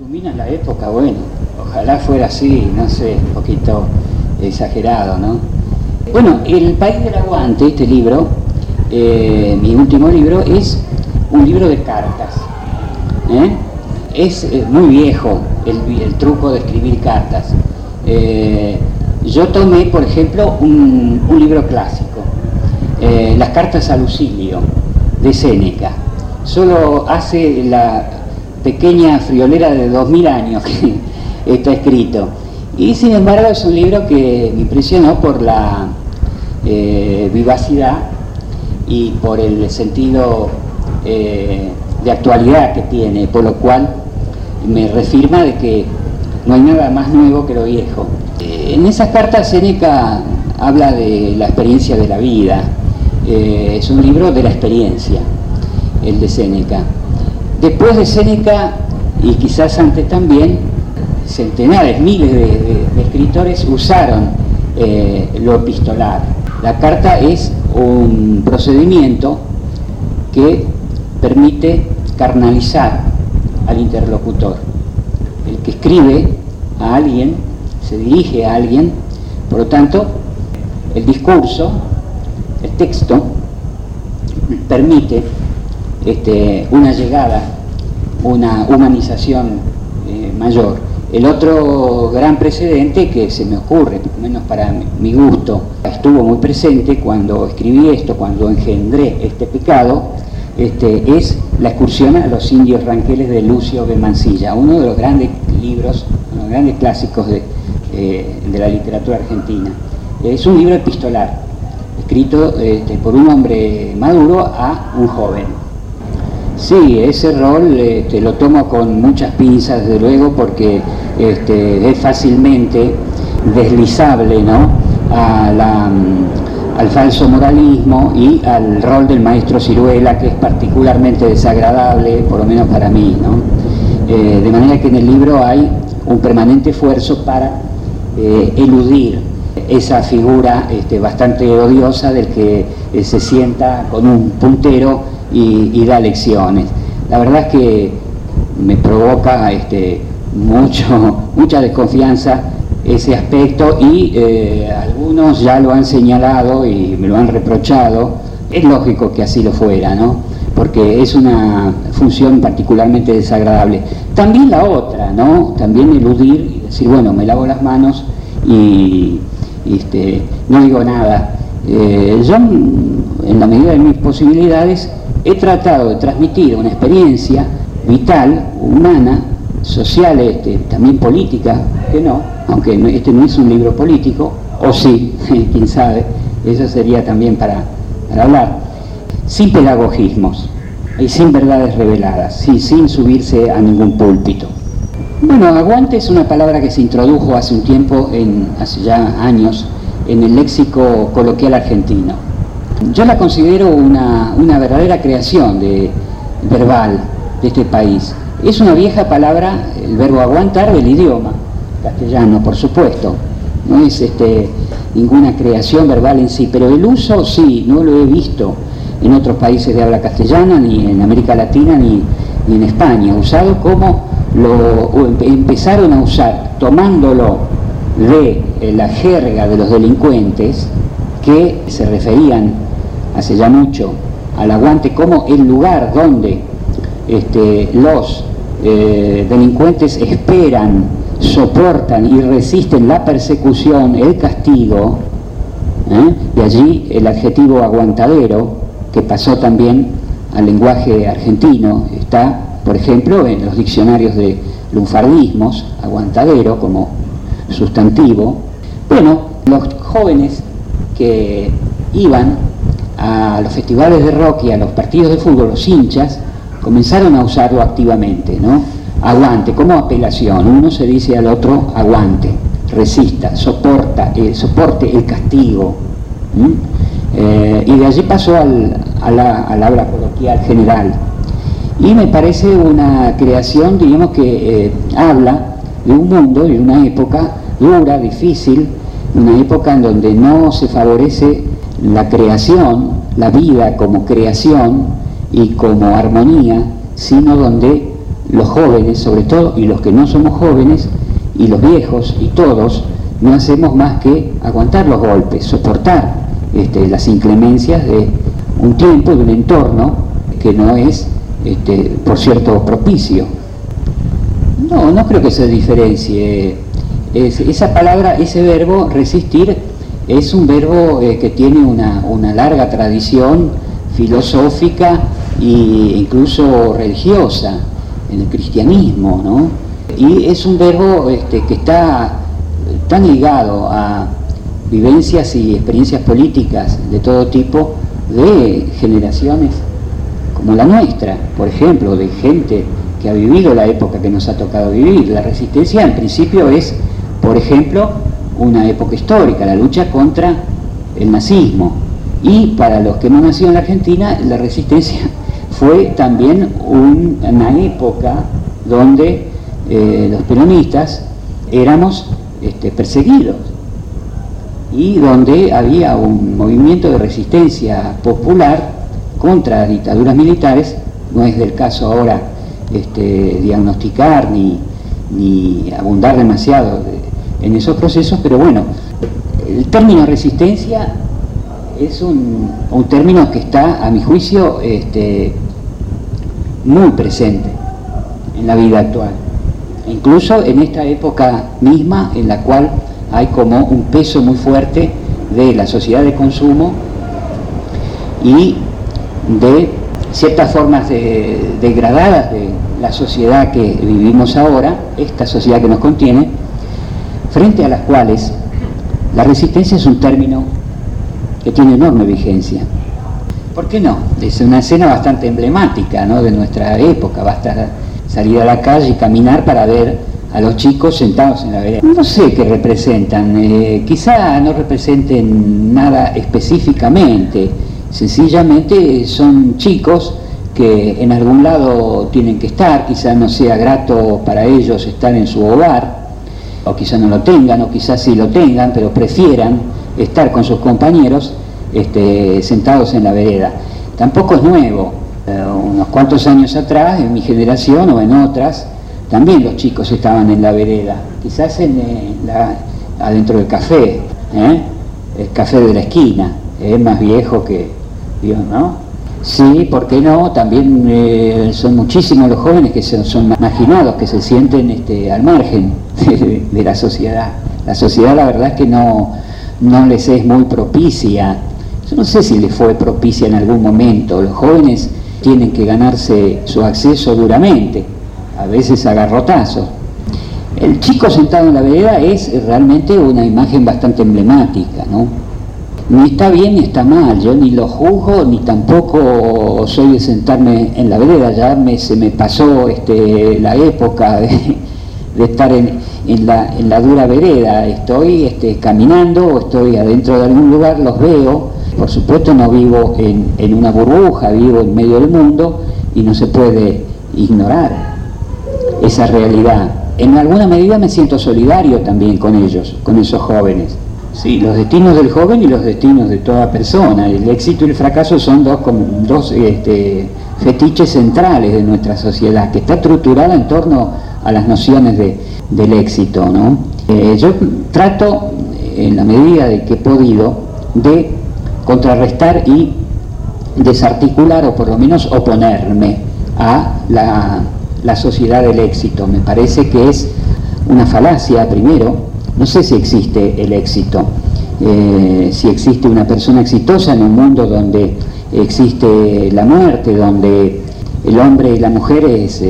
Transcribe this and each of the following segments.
culmina la época, bueno, ojalá fuera así, no sé, un poquito exagerado, ¿no? Bueno, El País del Aguante, este libro, mi último libro, es un libro de cartas. Es muy viejo el truco de escribir cartas. Yo tomé, por ejemplo, un libro clásico, Las cartas a Lucilio, de Séneca. Solo hace la pequeña friolera de 2000 años que está escrito. Y sin embargo es un libro que me impresionó por la vivacidad y por el sentido de actualidad que tiene, por lo cual me reafirma de que no hay nada más nuevo que lo viejo. En esas cartas Séneca habla de la experiencia de la vida. Es un libro de la experiencia, el de Séneca. Después de Séneca, y quizás antes también, centenares, miles de escritores usaron lo epistolar. La carta es un procedimiento que permite carnalizar al interlocutor. El que escribe a alguien, se dirige a alguien, por lo tanto, el discurso, el texto, permite una llegada, una humanización mayor. El otro gran precedente que se me ocurre, por lo menos para mi gusto, estuvo muy presente cuando escribí esto, cuando engendré este pecado, es La excursión a los indios ranqueles de Lucio B. Mansilla, uno de los grandes libros, uno de los grandes clásicos de la literatura argentina. Es un libro epistolar, escrito por un hombre maduro a un joven. Sí, ese rol lo tomo con muchas pinzas, desde luego, porque es fácilmente deslizable, ¿no?, al falso moralismo y al rol del maestro Ciruela, que es particularmente desagradable, por lo menos para mí, ¿no? De manera que en el libro hay un permanente esfuerzo para eludir esa figura bastante odiosa del que se sienta con un puntero y da lecciones. La verdad es que me provoca mucha desconfianza ese aspecto, y algunos ya lo han señalado y me lo han reprochado. Es lógico que así lo fuera, ¿no?, porque es una función particularmente desagradable. También la otra, ¿no?, también eludir y decir, bueno, me lavo las manos y no digo nada. Yo, en la medida de mis posibilidades, he tratado de transmitir una experiencia vital, humana, social, también política, que no, aunque este no es un libro político, o sí, quién sabe, eso sería también para hablar, sin pedagogismos y sin verdades reveladas, sin subirse a ningún púlpito. Bueno, aguante es una palabra que se introdujo hace un tiempo, hace ya años, en el léxico coloquial argentino. Yo la considero una verdadera creación verbal de este país. Es una vieja palabra, el verbo aguantar, del idioma castellano, por supuesto. No es ninguna creación verbal en sí, pero el uso sí, no lo he visto en otros países de habla castellana, ni en América Latina, ni en España, usado como empezaron a usar, tomándolo de la jerga de los delincuentes, que se referían hace ya mucho al aguante como el lugar donde los delincuentes esperan, soportan y resisten la persecución, el castigo, de allí el adjetivo aguantadero, que pasó también al lenguaje argentino. Está, por ejemplo, en los diccionarios de lunfardismos, aguantadero como sustantivo. Bueno, los jóvenes que iban a los festivales de rock y a los partidos de fútbol, los hinchas, comenzaron a usarlo activamente, ¿no? Aguante, como apelación. Uno se dice al otro aguante, resista, soporte el castigo. Y de allí pasó al habla coloquial general. Y me parece una creación, digamos, que habla de un mundo y de una época dura, difícil, una época en donde no se favorece la creación, la vida como creación y como armonía, sino donde los jóvenes sobre todo, y los que no somos jóvenes, y los viejos, y todos, no hacemos más que aguantar los golpes, soportar las inclemencias de un tiempo, de un entorno que no es, por cierto, propicio. No creo que se diferencie. Esa palabra, ese verbo, resistir, es un verbo que tiene una larga tradición filosófica e incluso religiosa en el cristianismo, ¿no? Y es un verbo que está tan ligado a vivencias y experiencias políticas de todo tipo de generaciones como la nuestra, por ejemplo, de gente que ha vivido la época que nos ha tocado vivir. La resistencia en principio es, por ejemplo, una época histórica, la lucha contra el nazismo. Y para los que hemos nacido en la Argentina, la resistencia fue también una época donde los peronistas éramos perseguidos y donde había un movimiento de resistencia popular contra dictaduras militares. No es del caso ahora diagnosticar ni abundar demasiado en esos procesos, pero bueno, el término resistencia es un término que está, a mi juicio, muy presente en la vida actual, incluso en esta época misma en la cual hay como un peso muy fuerte de la sociedad de consumo y de ciertas formas degradadas de la sociedad que vivimos ahora, esta sociedad que nos contiene, frente a las cuales la resistencia es un término que tiene enorme vigencia. ¿Por qué no? Es una escena bastante emblemática, ¿no?, de nuestra época. Basta salir a la calle y caminar para ver a los chicos sentados en la vereda. No sé qué representan, quizá no representen nada específicamente, sencillamente son chicos que en algún lado tienen que estar, quizá no sea grato para ellos estar en su hogar, o quizá no lo tengan, o quizá sí lo tengan, pero prefieran estar con sus compañeros sentados en la vereda. Tampoco es nuevo. Unos cuantos años atrás, en mi generación o en otras, también los chicos estaban en la vereda, quizás adentro del café, el café de la esquina, más viejo que Dios, ¿no? Sí, ¿por qué no? También son muchísimos los jóvenes que son marginados, que se sienten al margen de la sociedad. La sociedad, la verdad es que no les es muy propicia. Yo no sé si les fue propicia en algún momento. Los jóvenes tienen que ganarse su acceso duramente, a veces a garrotazos. El chico sentado en la vereda es realmente una imagen bastante emblemática, ¿no? Ni está bien ni está mal, yo ni lo juzgo, ni tampoco soy de sentarme en la vereda. Ya se me pasó la época de estar en la dura vereda. Estoy caminando o estoy adentro de algún lugar, los veo. Por supuesto no vivo en una burbuja, vivo en medio del mundo y no se puede ignorar esa realidad. En alguna medida me siento solidario también con ellos, con esos jóvenes. Sí, los destinos del joven y los destinos de toda persona. El éxito y el fracaso son dos fetiches centrales de nuestra sociedad, que está estructurada en torno a las nociones del éxito, ¿no? Yo trato, en la medida de que he podido, de contrarrestar y desarticular, o por lo menos oponerme a la sociedad del éxito. Me parece que es una falacia, primero. No sé si existe el éxito, si existe una persona exitosa en un mundo donde existe la muerte, donde el hombre y la mujer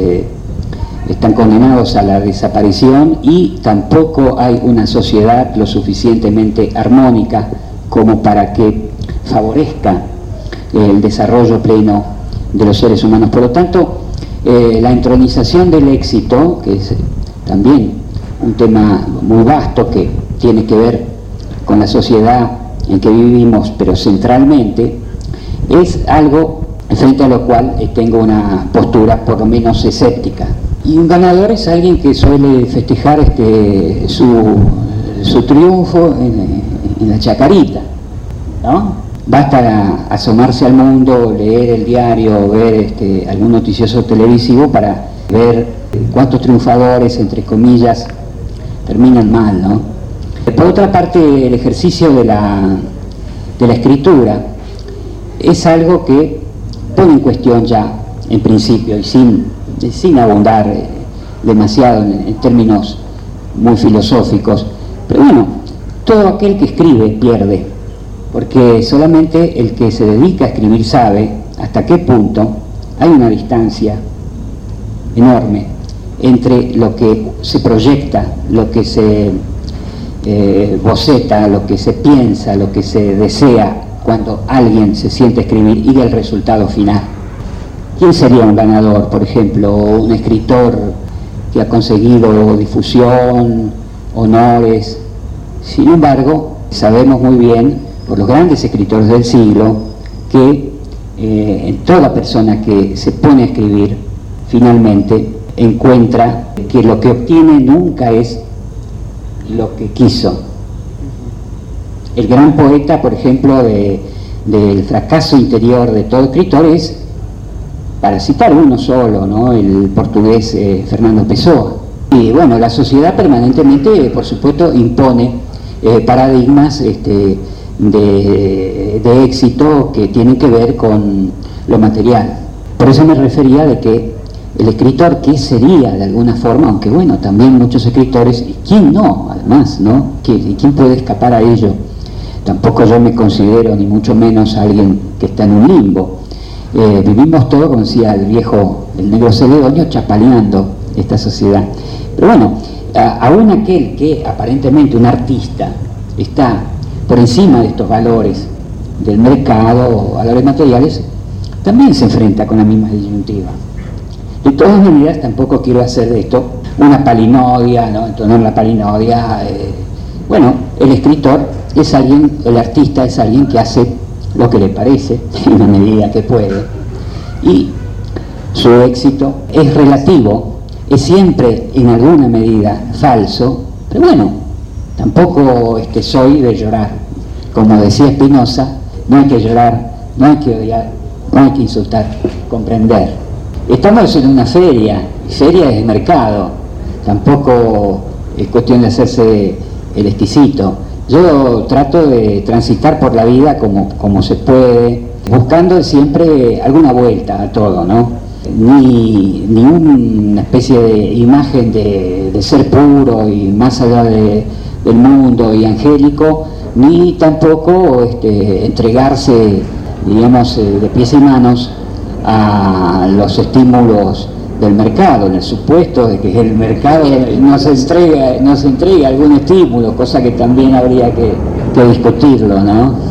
están condenados a la desaparición, y tampoco hay una sociedad lo suficientemente armónica como para que favorezca el desarrollo pleno de los seres humanos. Por lo tanto, la entronización del éxito, que es también un tema muy vasto que tiene que ver con la sociedad en que vivimos, pero centralmente, es algo frente a lo cual tengo una postura por lo menos escéptica. Y un ganador es alguien que suele festejar su triunfo en la chacarita, ¿no? Basta asomarse al mundo, leer el diario, ver algún noticioso televisivo para ver cuántos triunfadores, entre comillas, terminan mal, ¿no? Por otra parte, el ejercicio de la escritura es algo que pone en cuestión ya, en principio, y sin abundar demasiado en términos muy filosóficos, pero bueno, todo aquel que escribe pierde, porque solamente el que se dedica a escribir sabe hasta qué punto hay una distancia enorme entre lo que se proyecta, lo que se boceta, lo que se piensa, lo que se desea cuando alguien se siente a escribir y el resultado final. ¿Quién sería un ganador, por ejemplo, un escritor que ha conseguido difusión, honores? Sin embargo, sabemos muy bien, por los grandes escritores del siglo, que toda persona que se pone a escribir, finalmente encuentra que lo que obtiene nunca es lo que quiso. El gran poeta, por ejemplo, del fracaso interior de todo escritor es, para citar uno solo, ¿no?, el portugués Fernando Pessoa. Y bueno, la sociedad permanentemente, por supuesto, impone paradigmas de éxito que tienen que ver con lo material. Por eso me refería de que el escritor, ¿qué sería de alguna forma? Aunque bueno, también muchos escritores, y quién no, además, ¿no? ¿Quién puede escapar a ello? Tampoco yo me considero, ni mucho menos, alguien que está en un limbo. Vivimos todos, como decía el negro Celedonio, chapaleando esta sociedad. Pero bueno, aún aquel que aparentemente un artista está por encima de estos valores del mercado, valores materiales, también se enfrenta con la misma disyuntiva. De todas maneras, tampoco quiero hacer de esto una palinodia, ¿no? Entonar la palinodia. Bueno, el escritor es alguien, el artista es alguien que hace lo que le parece, en la medida que puede, y su éxito es relativo, es siempre en alguna medida falso, pero bueno, tampoco soy de llorar. Como decía Spinoza, no hay que llorar, no hay que odiar, no hay que insultar, comprender. Estamos en una feria es mercado, tampoco es cuestión de hacerse el exquisito. Yo trato de transitar por la vida como se puede, buscando siempre alguna vuelta a todo, ¿no? Ni una especie de imagen de ser puro y más allá del mundo y angélico, ni tampoco entregarse, digamos, de pies y manos a los estímulos del mercado, en el supuesto de que el mercado nos entrega algún estímulo, cosa que también habría que discutirlo, ¿no?